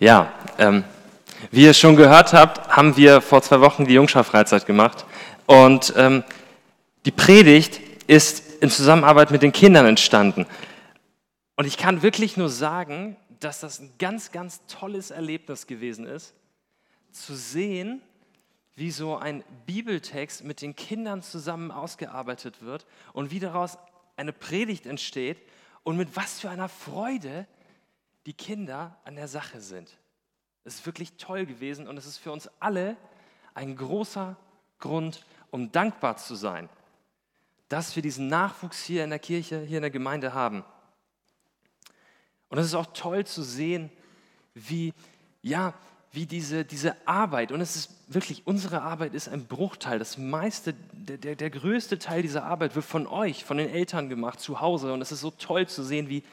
Ja, wie ihr schon gehört habt, haben wir vor 2 Wochen die Jungschar-Freizeit gemacht. Und die Predigt ist in Zusammenarbeit mit den Kindern entstanden. Und ich kann wirklich nur sagen, dass das ein ganz, ganz tolles Erlebnis gewesen ist, zu sehen, wie so ein Bibeltext mit den Kindern zusammen ausgearbeitet wird und wie daraus eine Predigt entsteht und mit was für einer Freude die Kinder an der Sache sind. Es ist wirklich toll gewesen und es ist für uns alle ein großer Grund, um dankbar zu sein, dass wir diesen Nachwuchs hier in der Kirche, hier in der Gemeinde haben. Und es ist auch toll zu sehen, wie diese Arbeit, und es ist wirklich, unsere Arbeit ist ein Bruchteil, das meiste, der größte Teil dieser Arbeit wird von euch, von den Eltern gemacht, zu Hause. Und es ist so toll zu sehen, wie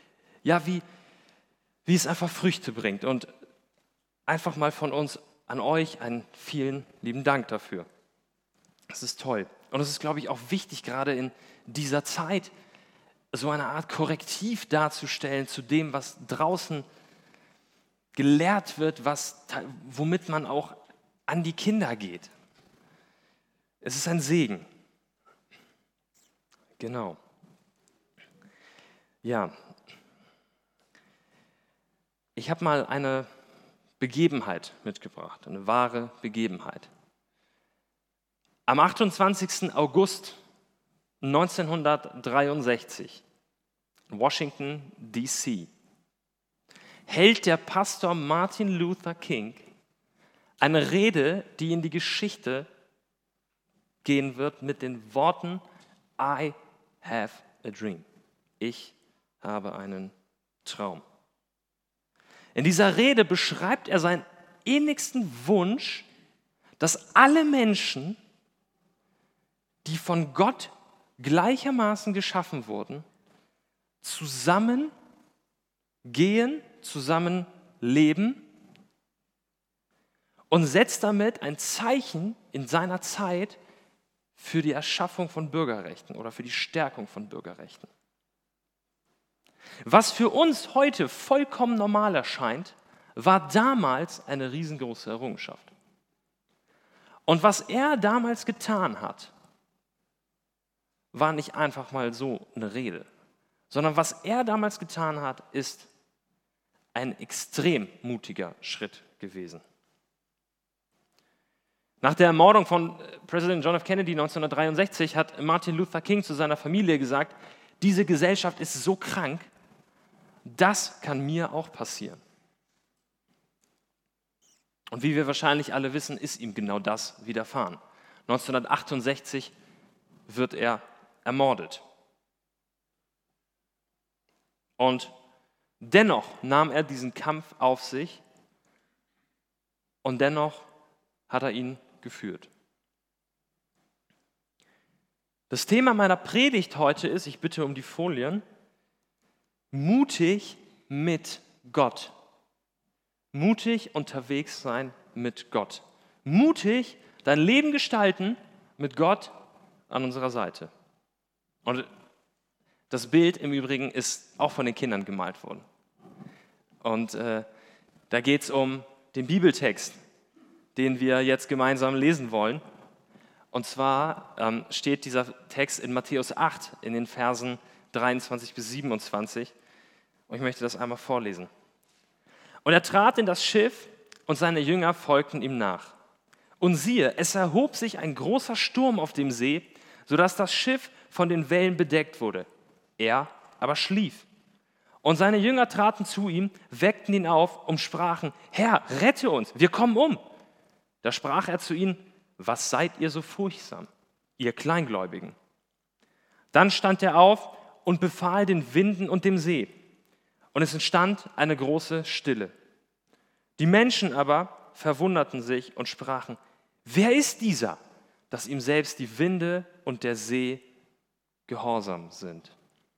es einfach Früchte bringt. Und einfach mal von uns an euch einen vielen lieben Dank dafür. Das ist toll. Und es ist, glaube ich, auch wichtig, gerade in dieser Zeit, so eine Art Korrektiv darzustellen zu dem, was draußen gelehrt wird, womit man auch an die Kinder geht. Es ist ein Segen. Genau. Ja. Ich habe mal eine Begebenheit mitgebracht, eine wahre Begebenheit. Am 28. August 1963 in Washington, D.C. hält der Pastor Martin Luther King eine Rede, die in die Geschichte gehen wird mit den Worten I have a dream. Ich habe einen Traum. In dieser Rede beschreibt er seinen innigsten Wunsch, dass alle Menschen, die von Gott gleichermaßen geschaffen wurden, zusammen gehen, zusammen leben und setzt damit ein Zeichen in seiner Zeit für die Erschaffung von Bürgerrechten oder für die Stärkung von Bürgerrechten. Was für uns heute vollkommen normal erscheint, war damals eine riesengroße Errungenschaft. Und was er damals getan hat, war nicht einfach mal so eine Rede, sondern was er damals getan hat, ist ein extrem mutiger Schritt gewesen. Nach der Ermordung von Präsident John F. Kennedy 1963 hat Martin Luther King zu seiner Familie gesagt, diese Gesellschaft ist so krank, das kann mir auch passieren. Und wie wir wahrscheinlich alle wissen, ist ihm genau das widerfahren. 1968 wird er ermordet. Und dennoch nahm er diesen Kampf auf sich und dennoch hat er ihn geführt. Das Thema meiner Predigt heute ist, ich bitte um die Folien, mutig mit Gott. Mutig unterwegs sein mit Gott. Mutig dein Leben gestalten mit Gott an unserer Seite. Und das Bild im Übrigen ist auch von den Kindern gemalt worden. Und da geht es um den Bibeltext, den wir jetzt gemeinsam lesen wollen. Und zwar steht dieser Text in Matthäus 8 in den Versen 23 bis 27. Und ich möchte das einmal vorlesen. Und er trat in das Schiff und seine Jünger folgten ihm nach. Und siehe, es erhob sich ein großer Sturm auf dem See, sodass das Schiff von den Wellen bedeckt wurde. Er aber schlief. Und seine Jünger traten zu ihm, weckten ihn auf und sprachen, Herr, rette uns, wir kommen um. Da sprach er zu ihnen, was seid ihr so furchtsam, ihr Kleingläubigen? Dann stand er auf und befahl den Winden und dem See. Und es entstand eine große Stille. Die Menschen aber verwunderten sich und sprachen, wer ist dieser, dass ihm selbst die Winde und der See gehorsam sind?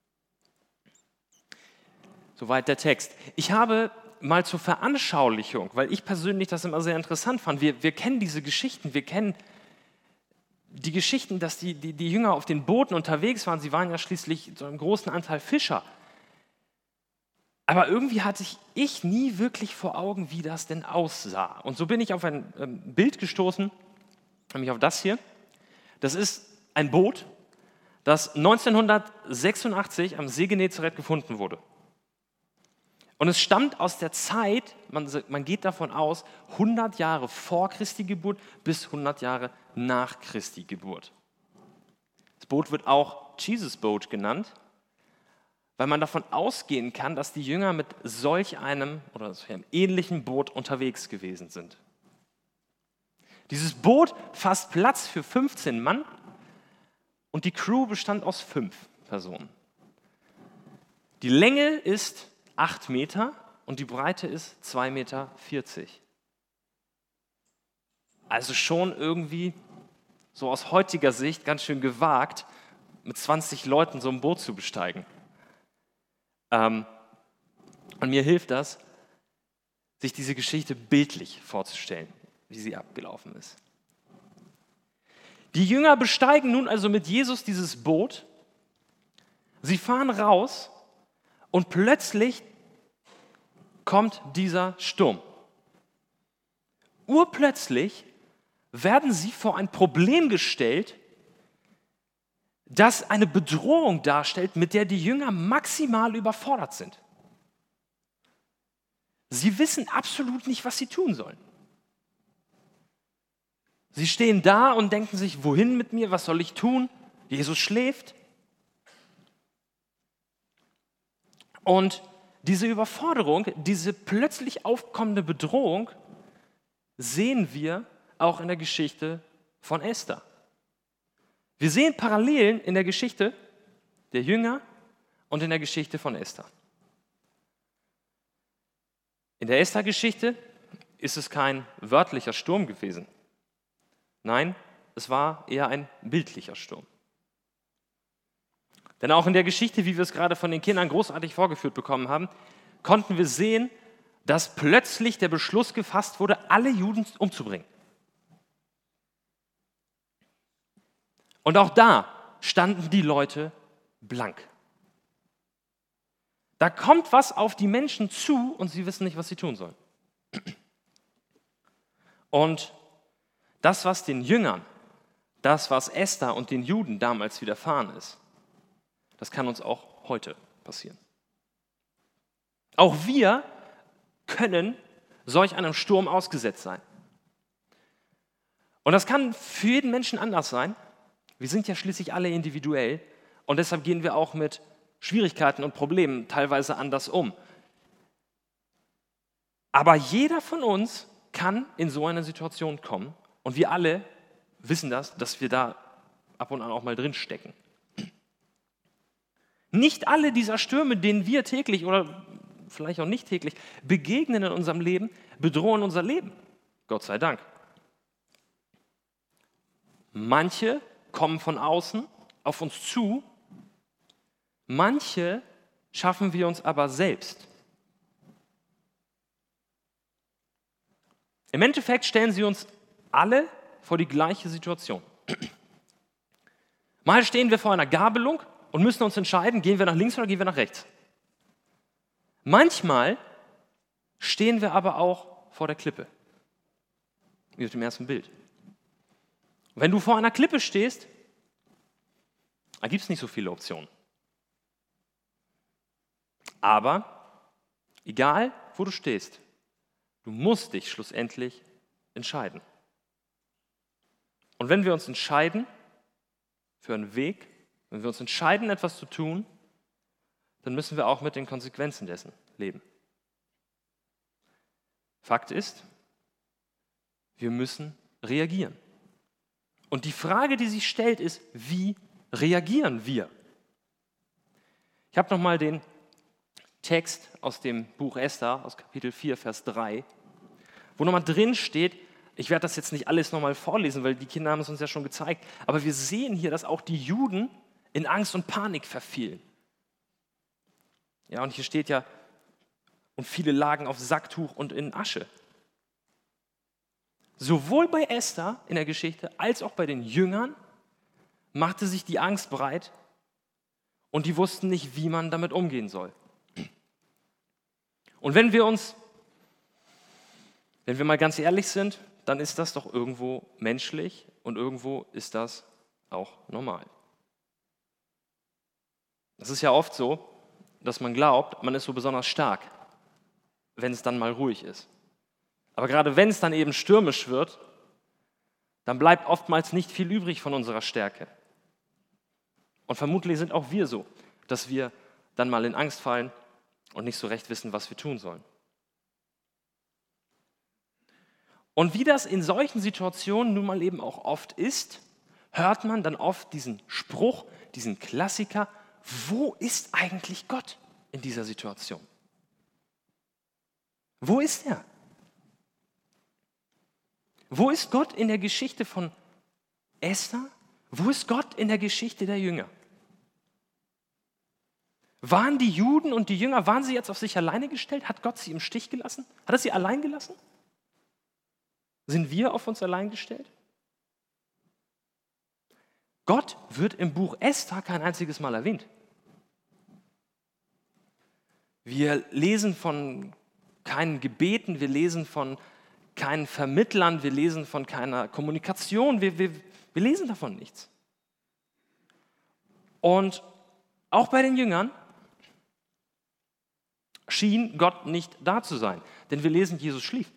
Soweit der Text. Ich habe mal zur Veranschaulichung, weil ich persönlich das immer sehr interessant fand, wir kennen diese Geschichten, wir kennen die Geschichten, dass die Jünger auf den Booten unterwegs waren, sie waren ja schließlich zu einem großen Anteil Fischer. Aber irgendwie hatte ich nie wirklich vor Augen, wie das denn aussah. Und so bin ich auf ein Bild gestoßen, nämlich auf das hier. Das ist ein Boot, das 1986 am See Genezareth gefunden wurde. Und es stammt aus der Zeit, man geht davon aus, 100 Jahre vor Christi Geburt bis 100 Jahre nach Christi Geburt. Das Boot wird auch Jesus Boat genannt, weil man davon ausgehen kann, dass die Jünger mit solch einem oder solch einem ähnlichen Boot unterwegs gewesen sind. Dieses Boot fasst Platz für 15 Mann und die Crew bestand aus 5 Personen. Die Länge ist 8 Meter und die Breite ist 2,40 Meter. Also schon irgendwie so aus heutiger Sicht ganz schön gewagt, mit 20 Leuten so ein Boot zu besteigen. Und mir hilft das, sich diese Geschichte bildlich vorzustellen, wie sie abgelaufen ist. Die Jünger besteigen nun also mit Jesus dieses Boot. Sie fahren raus und plötzlich kommt dieser Sturm. Urplötzlich werden sie vor ein Problem gestellt, das eine Bedrohung darstellt, mit der die Jünger maximal überfordert sind. Sie wissen absolut nicht, was sie tun sollen. Sie stehen da und denken sich, wohin mit mir, was soll ich tun? Jesus schläft. Und diese Überforderung, diese plötzlich aufkommende Bedrohung sehen wir auch in der Geschichte von Esther. Wir sehen Parallelen in der Geschichte der Jünger und in der Geschichte von Esther. In der Esther-Geschichte ist es kein wörtlicher Sturm gewesen. Nein, es war eher ein bildlicher Sturm. Denn auch in der Geschichte, wie wir es gerade von den Kindern großartig vorgeführt bekommen haben, konnten wir sehen, dass plötzlich der Beschluss gefasst wurde, alle Juden umzubringen. Und auch da standen die Leute blank. Da kommt was auf die Menschen zu und sie wissen nicht, was sie tun sollen. Und das, was den Jüngern, das, was Esther und den Juden damals widerfahren ist, das kann uns auch heute passieren. Auch wir können solch einem Sturm ausgesetzt sein. Und das kann für jeden Menschen anders sein. Wir sind ja schließlich alle individuell und deshalb gehen wir auch mit Schwierigkeiten und Problemen teilweise anders um. Aber jeder von uns kann in so eine Situation kommen und wir alle wissen das, dass wir da ab und an auch mal drin stecken. Nicht alle dieser Stürme, denen wir täglich oder vielleicht auch nicht täglich begegnen in unserem Leben, bedrohen unser Leben. Gott sei Dank. Manche kommen von außen auf uns zu, manche schaffen wir uns aber selbst. Im Endeffekt stellen sie uns alle vor die gleiche Situation. Mal stehen wir vor einer Gabelung und müssen uns entscheiden, gehen wir nach links oder gehen wir nach rechts. Manchmal stehen wir aber auch vor der Klippe, wie auf dem ersten Bild. Wenn du vor einer Klippe stehst, da gibt es nicht so viele Optionen. Aber egal, wo du stehst, du musst dich schlussendlich entscheiden. Und wenn wir uns entscheiden für einen Weg, wenn wir uns entscheiden, etwas zu tun, dann müssen wir auch mit den Konsequenzen dessen leben. Fakt ist, wir müssen reagieren. Und die Frage, die sich stellt, ist, wie reagieren wir? Ich habe nochmal den Text aus dem Buch Esther, aus Kapitel 4, Vers 3, wo nochmal drin steht, ich werde das jetzt nicht alles nochmal vorlesen, weil die Kinder haben es uns ja schon gezeigt, aber wir sehen hier, dass auch die Juden in Angst und Panik verfielen. Ja, und hier steht ja, und viele lagen auf Sacktuch und in Asche. Sowohl bei Esther in der Geschichte als auch bei den Jüngern machte sich die Angst breit und die wussten nicht, wie man damit umgehen soll. Und wenn wir mal ganz ehrlich sind, dann ist das doch irgendwo menschlich und irgendwo ist das auch normal. Es ist ja oft so, dass man glaubt, man ist so besonders stark, wenn es dann mal ruhig ist. Aber gerade wenn es dann eben stürmisch wird, dann bleibt oftmals nicht viel übrig von unserer Stärke. Und vermutlich sind auch wir so, dass wir dann mal in Angst fallen und nicht so recht wissen, was wir tun sollen. Und wie das in solchen Situationen nun mal eben auch oft ist, hört man dann oft diesen Spruch, diesen Klassiker: Wo ist eigentlich Gott in dieser Situation? Wo ist er? Wo ist Gott in der Geschichte von Esther? Wo ist Gott in der Geschichte der Jünger? Waren die Juden und die Jünger, waren sie jetzt auf sich alleine gestellt? Hat Gott sie im Stich gelassen? Hat er sie allein gelassen? Sind wir auf uns allein gestellt? Gott wird im Buch Esther kein einziges Mal erwähnt. Wir lesen von keinen Gebeten, wir lesen von keinen Vermittlern, wir lesen von keiner Kommunikation, wir lesen davon nichts. Und auch bei den Jüngern schien Gott nicht da zu sein, denn wir lesen, Jesus schlief.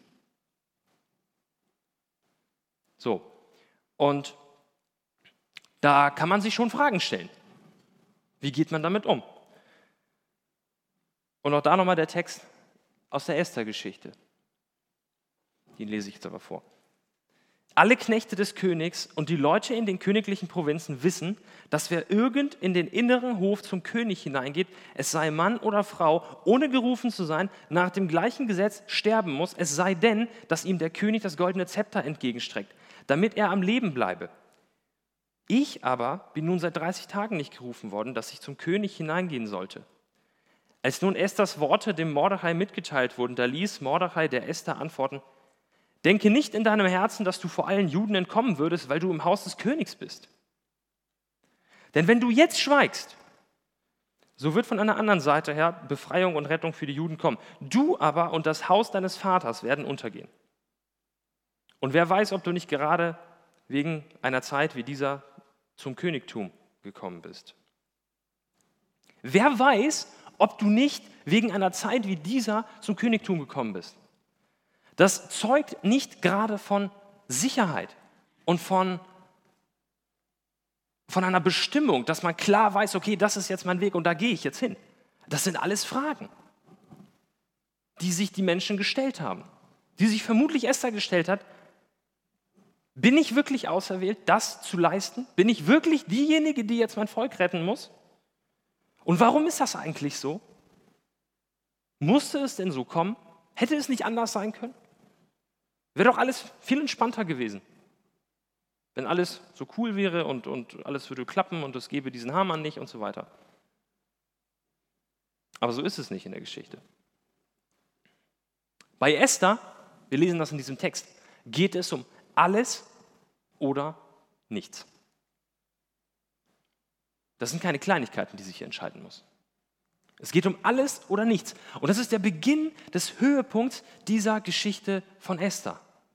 So, und da kann man sich schon Fragen stellen. Wie geht man damit um? Und auch da nochmal der Text aus der Esther-Geschichte. Den lese ich jetzt aber vor. Alle Knechte des Königs und die Leute in den königlichen Provinzen wissen, dass wer irgend in den inneren Hof zum König hineingeht, es sei Mann oder Frau, ohne gerufen zu sein, nach dem gleichen Gesetz sterben muss, es sei denn, dass ihm der König das goldene Zepter entgegenstreckt, damit er am Leben bleibe. Ich aber bin nun seit 30 Tagen nicht gerufen worden, dass ich zum König hineingehen sollte. Als nun Esthers Worte dem Mordechai mitgeteilt wurden, da ließ Mordechai der Esther antworten: Denke nicht in deinem Herzen, dass du vor allen Juden entkommen würdest, weil du im Haus des Königs bist. Denn wenn du jetzt schweigst, so wird von einer anderen Seite her Befreiung und Rettung für die Juden kommen. Du aber und das Haus deines Vaters werden untergehen. Und wer weiß, ob du nicht gerade wegen einer Zeit wie dieser zum Königtum gekommen bist. Wer weiß, ob du nicht wegen einer Zeit wie dieser zum Königtum gekommen bist. Das zeugt nicht gerade von Sicherheit und von einer Bestimmung, dass man klar weiß, okay, das ist jetzt mein Weg und da gehe ich jetzt hin. Das sind alles Fragen, die sich die Menschen gestellt haben, die sich vermutlich Esther gestellt hat. Bin ich wirklich auserwählt, das zu leisten? Bin ich wirklich diejenige, die jetzt mein Volk retten muss? Und warum ist das eigentlich so? Musste es denn so kommen? Hätte es nicht anders sein können? Wäre doch alles viel entspannter gewesen, wenn alles so cool wäre und alles würde klappen und es gäbe diesen Haman nicht und so weiter. Aber so ist es nicht in der Geschichte. Bei Esther, wir lesen das in diesem Text, geht es um alles oder nichts. Das sind keine Kleinigkeiten, die sich hier entscheiden muss. Es geht um alles oder nichts. Und das ist der Beginn des Höhepunkts dieser Geschichte von Esther.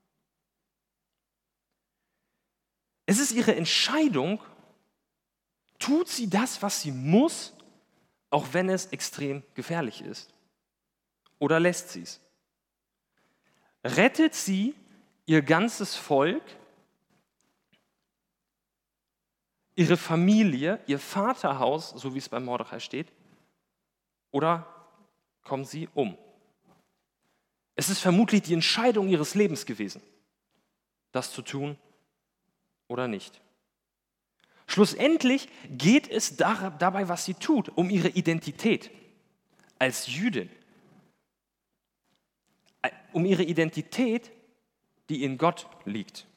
Es ist ihre Entscheidung, tut sie das, was sie muss, auch wenn es extrem gefährlich ist? Oder lässt sie es? Rettet sie ihr ganzes Volk, ihre Familie, ihr Vaterhaus, so wie es bei Mordechai steht, oder kommen sie um? Es ist vermutlich die Entscheidung ihres Lebens gewesen, das zu tun oder nicht. Schlussendlich geht es dabei, was sie tut, um ihre Identität als Jüdin, um ihre Identität, die in Gott liegt.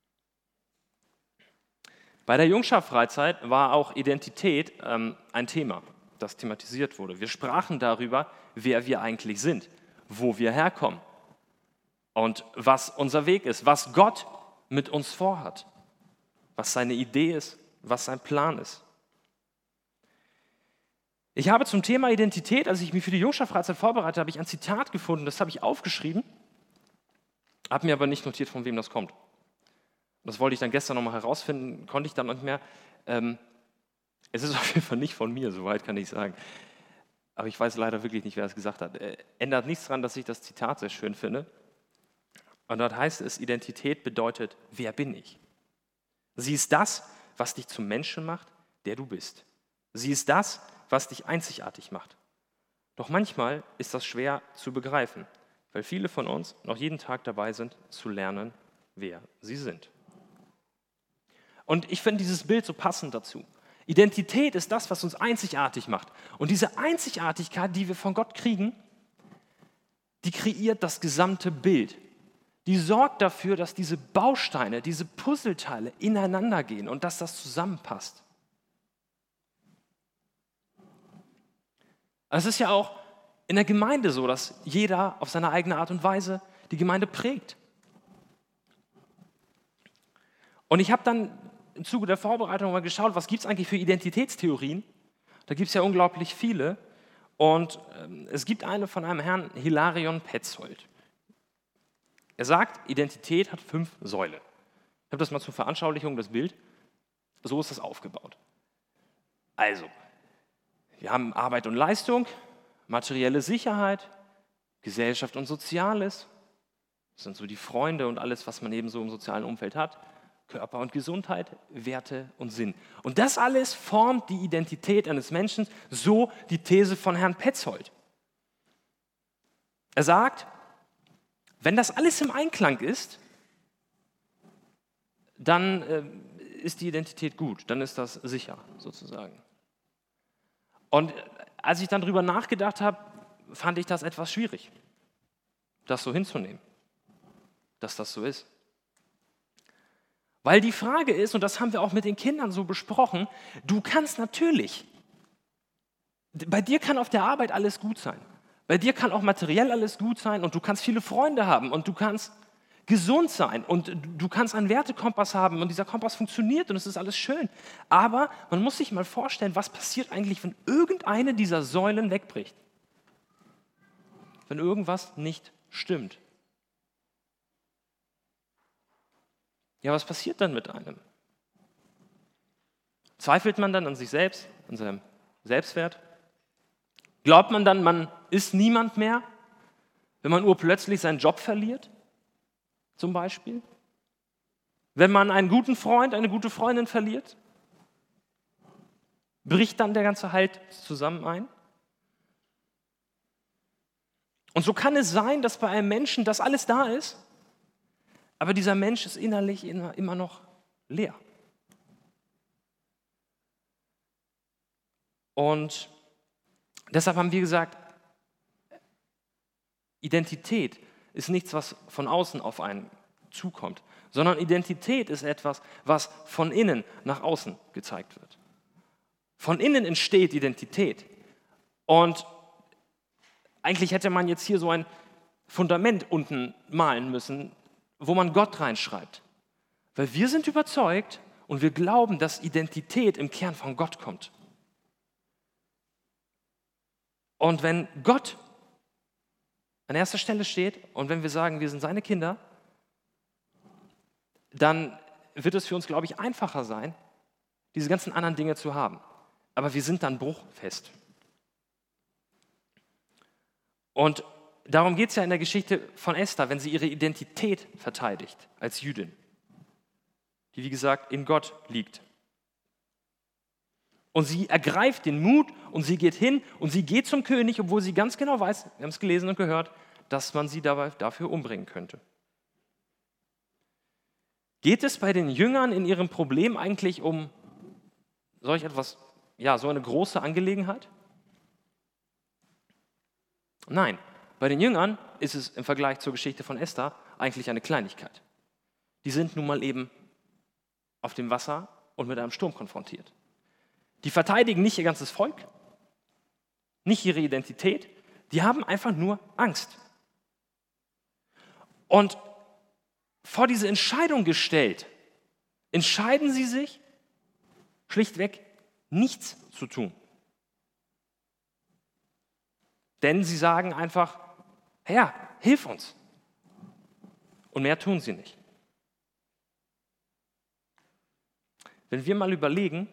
Bei der Jungschar-Freizeit war auch Identität ein Thema, das thematisiert wurde. Wir sprachen darüber, wer wir eigentlich sind, wo wir herkommen und was unser Weg ist, was Gott mit uns vorhat, was seine Idee ist, was sein Plan ist. Ich habe zum Thema Identität, als ich mich für die Jungschar-Freizeit vorbereitet habe, ich ein Zitat gefunden, das habe ich aufgeschrieben, habe mir aber nicht notiert, von wem das kommt. Das wollte ich dann gestern nochmal herausfinden, konnte ich dann nicht mehr. Es ist auf jeden Fall nicht von mir, soweit kann ich sagen. Aber ich weiß leider wirklich nicht, wer es gesagt hat. Ändert nichts daran, dass ich das Zitat sehr schön finde. Und dort heißt es, Identität bedeutet, wer bin ich? Sie ist das, was dich zum Menschen macht, der du bist. Sie ist das, was dich einzigartig macht. Doch manchmal ist das schwer zu begreifen, weil viele von uns noch jeden Tag dabei sind, zu lernen, wer sie sind. Und ich finde dieses Bild so passend dazu. Identität ist das, was uns einzigartig macht. Und diese Einzigartigkeit, die wir von Gott kriegen, die kreiert das gesamte Bild. Die sorgt dafür, dass diese Bausteine, diese Puzzleteile ineinander gehen und dass das zusammenpasst. Es ist ja auch in der Gemeinde so, dass jeder auf seine eigene Art und Weise die Gemeinde prägt. Und ich habe dann im Zuge der Vorbereitung mal geschaut, was gibt es eigentlich für Identitätstheorien? Da gibt es ja unglaublich viele. Und es gibt eine von einem Herrn, Hilarion Petzold. Er sagt, Identität hat 5 Säulen. Ich habe das mal zur Veranschaulichung, das Bild. So ist das aufgebaut. Also, wir haben Arbeit und Leistung, materielle Sicherheit, Gesellschaft und Soziales. Das sind so die Freunde und alles, was man eben so im sozialen Umfeld hat. Körper und Gesundheit, Werte und Sinn. Und das alles formt die Identität eines Menschen, so die These von Herrn Petzold. Er sagt, wenn das alles im Einklang ist, dann ist die Identität gut, dann ist das sicher sozusagen. Und als ich dann drüber nachgedacht habe, fand ich das etwas schwierig, das so hinzunehmen, dass das so ist. Weil die Frage ist, und das haben wir auch mit den Kindern so besprochen, du kannst natürlich, bei dir kann auf der Arbeit alles gut sein, bei dir kann auch materiell alles gut sein und du kannst viele Freunde haben und du kannst gesund sein und du kannst einen Wertekompass haben und dieser Kompass funktioniert und es ist alles schön. Aber man muss sich mal vorstellen, was passiert eigentlich, wenn irgendeine dieser Säulen wegbricht? Wenn irgendwas nicht stimmt. Ja, was passiert dann mit einem? Zweifelt man dann an sich selbst, an seinem Selbstwert? Glaubt man dann, man ist niemand mehr, wenn man urplötzlich seinen Job verliert, zum Beispiel? Wenn man einen guten Freund, eine gute Freundin verliert? Bricht dann der ganze Halt zusammen ein? Und so kann es sein, dass bei einem Menschen das alles da ist, aber dieser Mensch ist innerlich immer noch leer. Und deshalb haben wir gesagt, Identität ist nichts, was von außen auf einen zukommt, sondern Identität ist etwas, was von innen nach außen gezeigt wird. Von innen entsteht Identität. Und eigentlich hätte man jetzt hier so ein Fundament unten malen müssen, wo man Gott reinschreibt. Weil wir sind überzeugt und wir glauben, dass Identität im Kern von Gott kommt. Und wenn Gott an erster Stelle steht und wenn wir sagen, wir sind seine Kinder, dann wird es für uns, glaube ich, einfacher sein, diese ganzen anderen Dinge zu haben. Aber wir sind dann bruchfest. Und darum geht es ja in der Geschichte von Esther, wenn sie ihre Identität verteidigt als Jüdin, die, wie gesagt, in Gott liegt. Und sie ergreift den Mut und sie geht hin und sie geht zum König, obwohl sie ganz genau weiß, wir haben es gelesen und gehört, dass man sie dafür umbringen könnte. Geht es bei den Jüngern in ihrem Problem eigentlich um solch etwas, ja, so eine große Angelegenheit? Nein, bei den Jüngern ist es im Vergleich zur Geschichte von Esther eigentlich eine Kleinigkeit. Die sind nun mal eben auf dem Wasser und mit einem Sturm konfrontiert. Die verteidigen nicht ihr ganzes Volk, nicht ihre Identität, die haben einfach nur Angst. Und vor diese Entscheidung gestellt, entscheiden sie sich schlichtweg, nichts zu tun. Denn sie sagen einfach, Herr, hilf uns. Und mehr tun sie nicht. Wenn wir mal überlegen,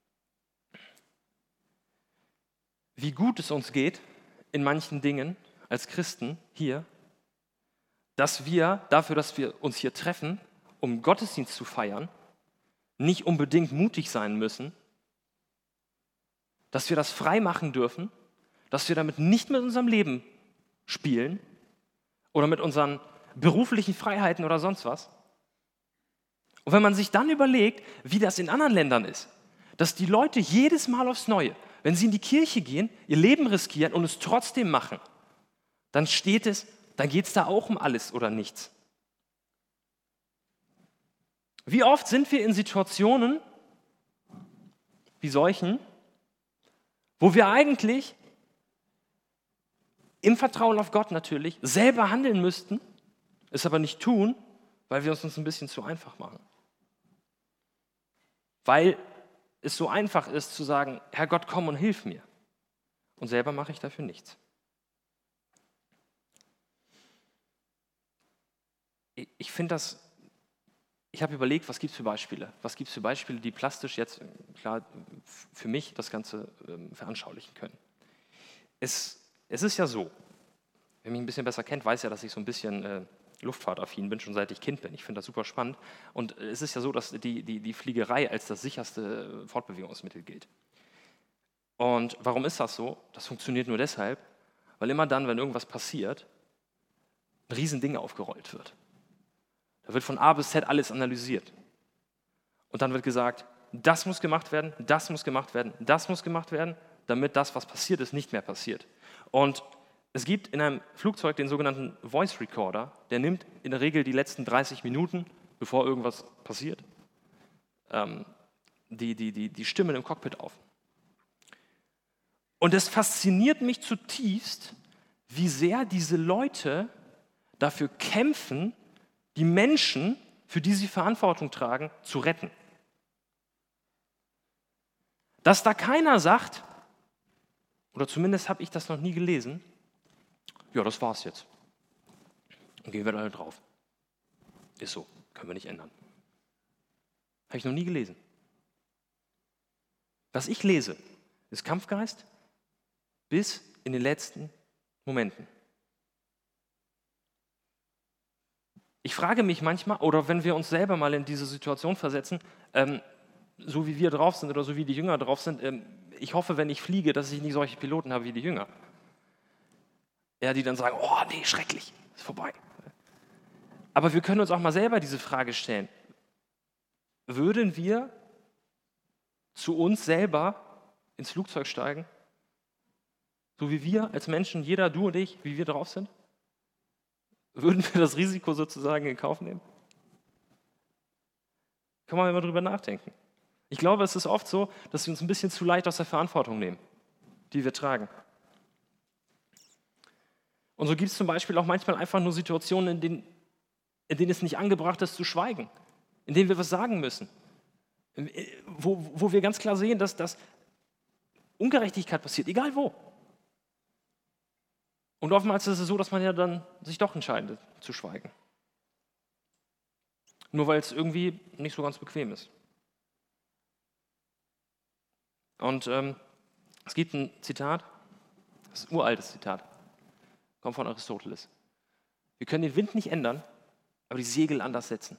wie gut es uns geht in manchen Dingen als Christen hier, dass wir dafür, dass wir uns hier treffen, um Gottesdienst zu feiern, nicht unbedingt mutig sein müssen, dass wir das frei machen dürfen, dass wir damit nicht mit unserem Leben spielen oder mit unseren beruflichen Freiheiten oder sonst was. Und wenn man sich dann überlegt, wie das in anderen Ländern ist, dass die Leute jedes Mal aufs Neue, wenn sie in die Kirche gehen, ihr Leben riskieren und es trotzdem machen, dann geht es da auch um alles oder nichts. Wie oft sind wir in Situationen wie solchen, wo wir eigentlich im Vertrauen auf Gott natürlich selber handeln müssten, es aber nicht tun, weil wir es uns ein bisschen zu einfach machen. Weil es so einfach ist zu sagen, Herr Gott, komm und hilf mir. Und selber mache ich dafür nichts. Ich finde das, ich habe überlegt, was gibt es für Beispiele? Was gibt es für Beispiele, die plastisch jetzt, klar, für mich das Ganze veranschaulichen können? Es ist ja so, wer mich ein bisschen besser kennt, weiß ja, dass ich so ein bisschen luftfahrtaffin bin, schon seit ich Kind bin. Ich finde das super spannend. Und es ist ja so, dass die Fliegerei als das sicherste Fortbewegungsmittel gilt. Und warum ist das so? Das funktioniert nur deshalb, weil immer dann, wenn irgendwas passiert, ein Riesending aufgerollt wird. Da wird von A bis Z alles analysiert. Und dann wird gesagt, das muss gemacht werden, das muss gemacht werden, das muss gemacht werden, damit das, was passiert ist, nicht mehr passiert. Und es gibt in einem Flugzeug den sogenannten Voice Recorder, der nimmt in der Regel die letzten 30 Minuten, bevor irgendwas passiert, die Stimmen im Cockpit auf. Und es fasziniert mich zutiefst, wie sehr diese Leute dafür kämpfen, die Menschen, für die sie Verantwortung tragen, zu retten. Dass da keiner sagt, oder zumindest habe ich das noch nie gelesen, ja, das war's jetzt. Und gehen wir da drauf. Ist so, können wir nicht ändern. Habe ich noch nie gelesen. Was ich lese, ist Kampfgeist bis in den letzten Momenten. Ich frage mich manchmal, oder wenn wir uns selber mal in diese Situation versetzen, so wie wir drauf sind oder so wie die Jünger drauf sind, ich hoffe, wenn ich fliege, dass ich nicht solche Piloten habe wie die Jünger. Ja, die dann sagen, oh nee, schrecklich, ist vorbei. Aber wir können uns auch mal selber diese Frage stellen. Würden wir zu uns selber ins Flugzeug steigen? So wie wir als Menschen, jeder, du und ich, wie wir drauf sind? Würden wir das Risiko sozusagen in Kauf nehmen? Kann man immer drüber nachdenken. Ich glaube, es ist oft so, dass wir uns ein bisschen zu leicht aus der Verantwortung nehmen, die wir tragen. Und so gibt es zum Beispiel auch manchmal einfach nur Situationen, in denen es nicht angebracht ist zu schweigen, in denen wir was sagen müssen, wo wir ganz klar sehen, dass Ungerechtigkeit passiert, egal wo. Und oftmals ist es so, dass man ja dann sich doch entscheidet, zu schweigen. Nur weil es irgendwie nicht so ganz bequem ist. Und es gibt ein Zitat, das ist ein uraltes Zitat, kommt von Aristoteles. Wir können den Wind nicht ändern, aber die Segel anders setzen.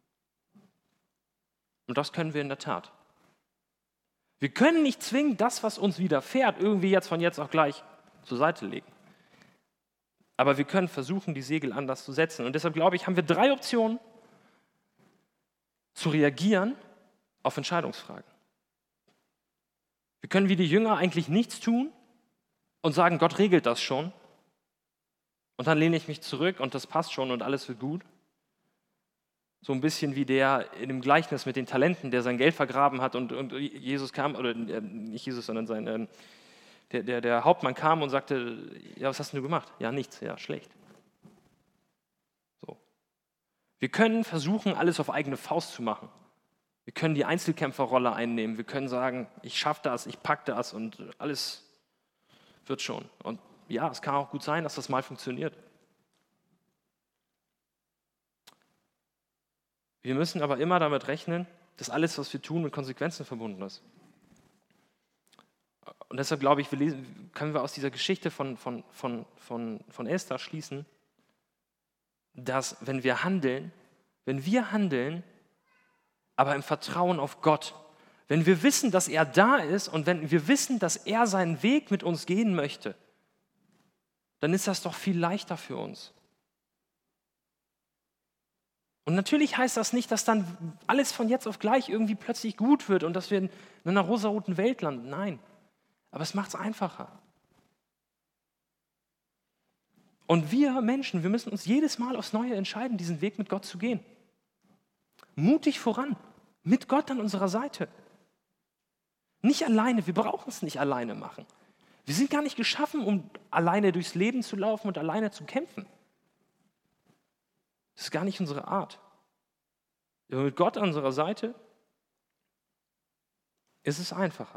Und das können wir in der Tat. Wir können nicht zwingend das, was uns widerfährt, irgendwie jetzt von jetzt auch gleich zur Seite legen. Aber wir können versuchen, die Segel anders zu setzen. Und deshalb glaube ich, haben wir 3 Optionen, zu reagieren auf Entscheidungsfragen. Wir können wie die Jünger eigentlich nichts tun und sagen, Gott regelt das schon. Und dann lehne ich mich zurück und das passt schon und alles wird gut. So ein bisschen wie der in dem Gleichnis mit den Talenten, der sein Geld vergraben hat und Jesus kam, oder nicht Jesus, sondern der Hauptmann kam und sagte, ja, was hast du gemacht? Ja, nichts, ja, schlecht. So. Wir können versuchen, alles auf eigene Faust zu machen. Wir können die Einzelkämpferrolle einnehmen. Wir können sagen, ich schaffe das, ich packe das und alles wird schon. Und ja, es kann auch gut sein, dass das mal funktioniert. Wir müssen aber immer damit rechnen, dass alles, was wir tun, mit Konsequenzen verbunden ist. Und deshalb glaube ich, können wir aus dieser Geschichte von Esther schließen, dass wenn wir handeln, aber im Vertrauen auf Gott, wenn wir wissen, dass er da ist und wenn wir wissen, dass er seinen Weg mit uns gehen möchte, dann ist das doch viel leichter für uns. Und natürlich heißt das nicht, dass dann alles von jetzt auf gleich irgendwie plötzlich gut wird und dass wir in einer rosaroten Welt landen. Nein, aber es macht es einfacher. Und wir Menschen, wir müssen uns jedes Mal aufs Neue entscheiden, diesen Weg mit Gott zu gehen. Mutig voran, mit Gott an unserer Seite. Nicht alleine, wir brauchen es nicht alleine machen. Wir sind gar nicht geschaffen, um alleine durchs Leben zu laufen und alleine zu kämpfen. Das ist gar nicht unsere Art. Aber mit Gott an unserer Seite ist es einfacher.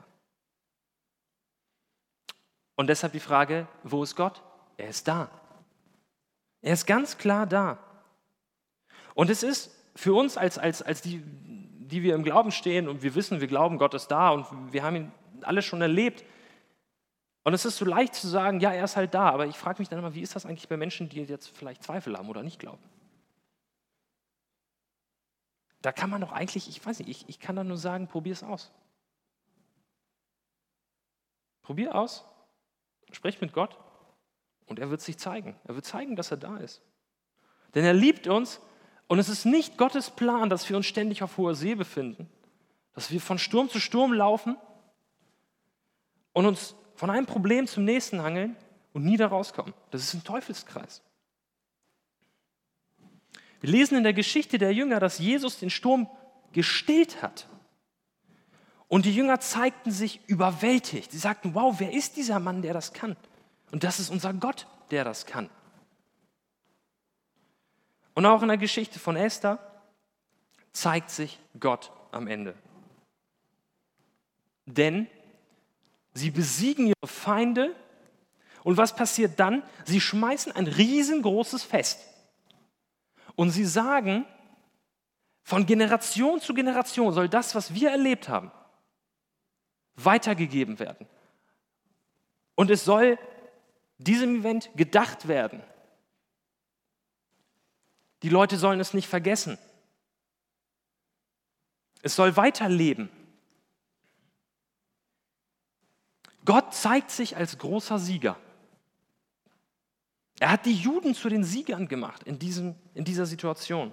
Und deshalb die Frage, wo ist Gott? Er ist da. Er ist ganz klar da. Und es ist für uns als die wir im Glauben stehen und wir wissen, wir glauben, Gott ist da und wir haben ihn alle schon erlebt. Und es ist so leicht zu sagen, ja, er ist halt da. Aber ich frage mich dann immer, wie ist das eigentlich bei Menschen, die jetzt vielleicht Zweifel haben oder nicht glauben? Da kann man doch eigentlich, ich weiß nicht, ich kann da nur sagen, probier es aus. Probier aus, sprich mit Gott und er wird sich zeigen. Er wird zeigen, dass er da ist. Denn er liebt uns und es ist nicht Gottes Plan, dass wir uns ständig auf hoher See befinden, dass wir von Sturm zu Sturm laufen und uns von einem Problem zum nächsten hangeln und nie da rauskommen. Das ist ein Teufelskreis. Wir lesen in der Geschichte der Jünger, dass Jesus den Sturm gestillt hat. Und die Jünger zeigten sich überwältigt. Sie sagten, wow, wer ist dieser Mann, der das kann? Und das ist unser Gott, der das kann. Und auch in der Geschichte von Esther zeigt sich Gott am Ende. Denn sie besiegen ihre Feinde und was passiert dann? Sie schmeißen ein riesengroßes Fest. Und sie sagen, von Generation zu Generation soll das, was wir erlebt haben, weitergegeben werden. Und es soll diesem Event gedacht werden. Die Leute sollen es nicht vergessen. Es soll weiterleben. Gott zeigt sich als großer Sieger. Er hat die Juden zu den Siegern gemacht in dieser Situation.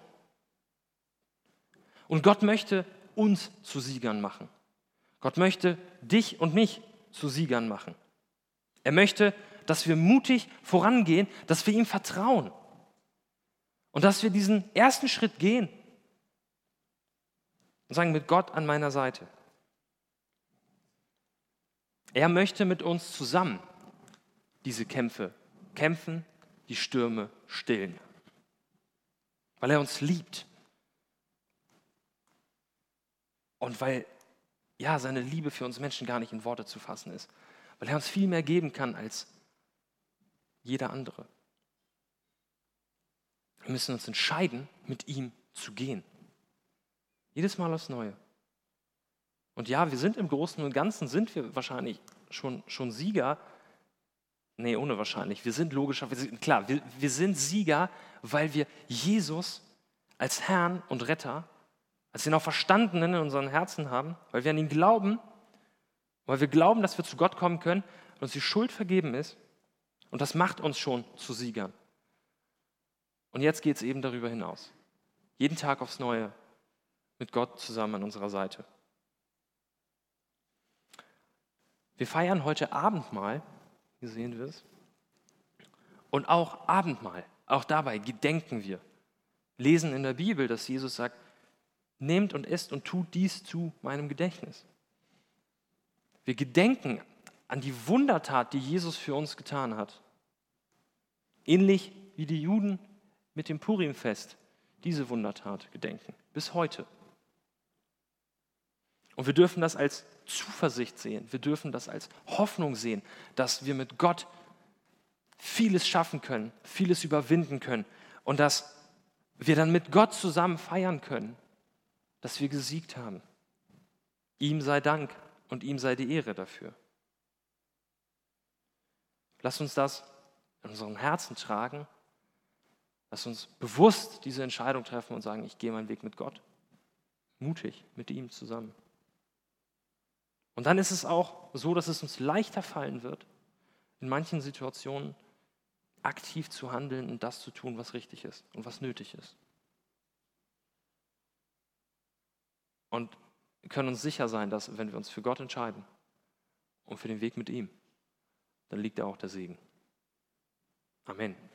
Und Gott möchte uns zu Siegern machen. Gott möchte dich und mich zu Siegern machen. Er möchte, dass wir mutig vorangehen, dass wir ihm vertrauen und dass wir diesen ersten Schritt gehen und sagen, mit Gott an meiner Seite. Er möchte mit uns zusammen diese Kämpfe kämpfen, die Stürme stillen, weil er uns liebt und weil seine Liebe für uns Menschen gar nicht in Worte zu fassen ist, weil er uns viel mehr geben kann als jeder andere. Wir müssen uns entscheiden, mit ihm zu gehen. Jedes Mal aufs Neue. Und ja, wir sind im Großen und Ganzen, sind wir wahrscheinlich schon Sieger. Nee, ohne wahrscheinlich. Wir sind wir sind Sieger, weil wir Jesus als Herrn und Retter, als den Auferstandenen in unseren Herzen haben, weil wir an ihn glauben, weil wir glauben, dass wir zu Gott kommen können und uns die Schuld vergeben ist. Und das macht uns schon zu Siegern. Und jetzt geht es eben darüber hinaus. Jeden Tag aufs Neue mit Gott zusammen an unserer Seite. Wir feiern heute Abendmahl, hier sehen wir es. Und auch Abendmahl, auch dabei gedenken wir. Lesen in der Bibel, dass Jesus sagt, nehmt und esst und tut dies zu meinem Gedächtnis. Wir gedenken an die Wundertat, die Jesus für uns getan hat. Ähnlich wie die Juden mit dem Purimfest diese Wundertat gedenken, bis heute. Und wir dürfen das als Zuversicht sehen, wir dürfen das als Hoffnung sehen, dass wir mit Gott vieles schaffen können, vieles überwinden können und dass wir dann mit Gott zusammen feiern können, dass wir gesiegt haben. Ihm sei Dank und ihm sei die Ehre dafür. Lass uns das in unserem Herzen tragen. Lass uns bewusst diese Entscheidung treffen und sagen, ich gehe meinen Weg mit Gott. Mutig mit ihm zusammen. Und dann ist es auch so, dass es uns leichter fallen wird, in manchen Situationen aktiv zu handeln und das zu tun, was richtig ist und was nötig ist. Und wir können uns sicher sein, dass wenn wir uns für Gott entscheiden und für den Weg mit ihm, dann liegt da auch der Segen. Amen.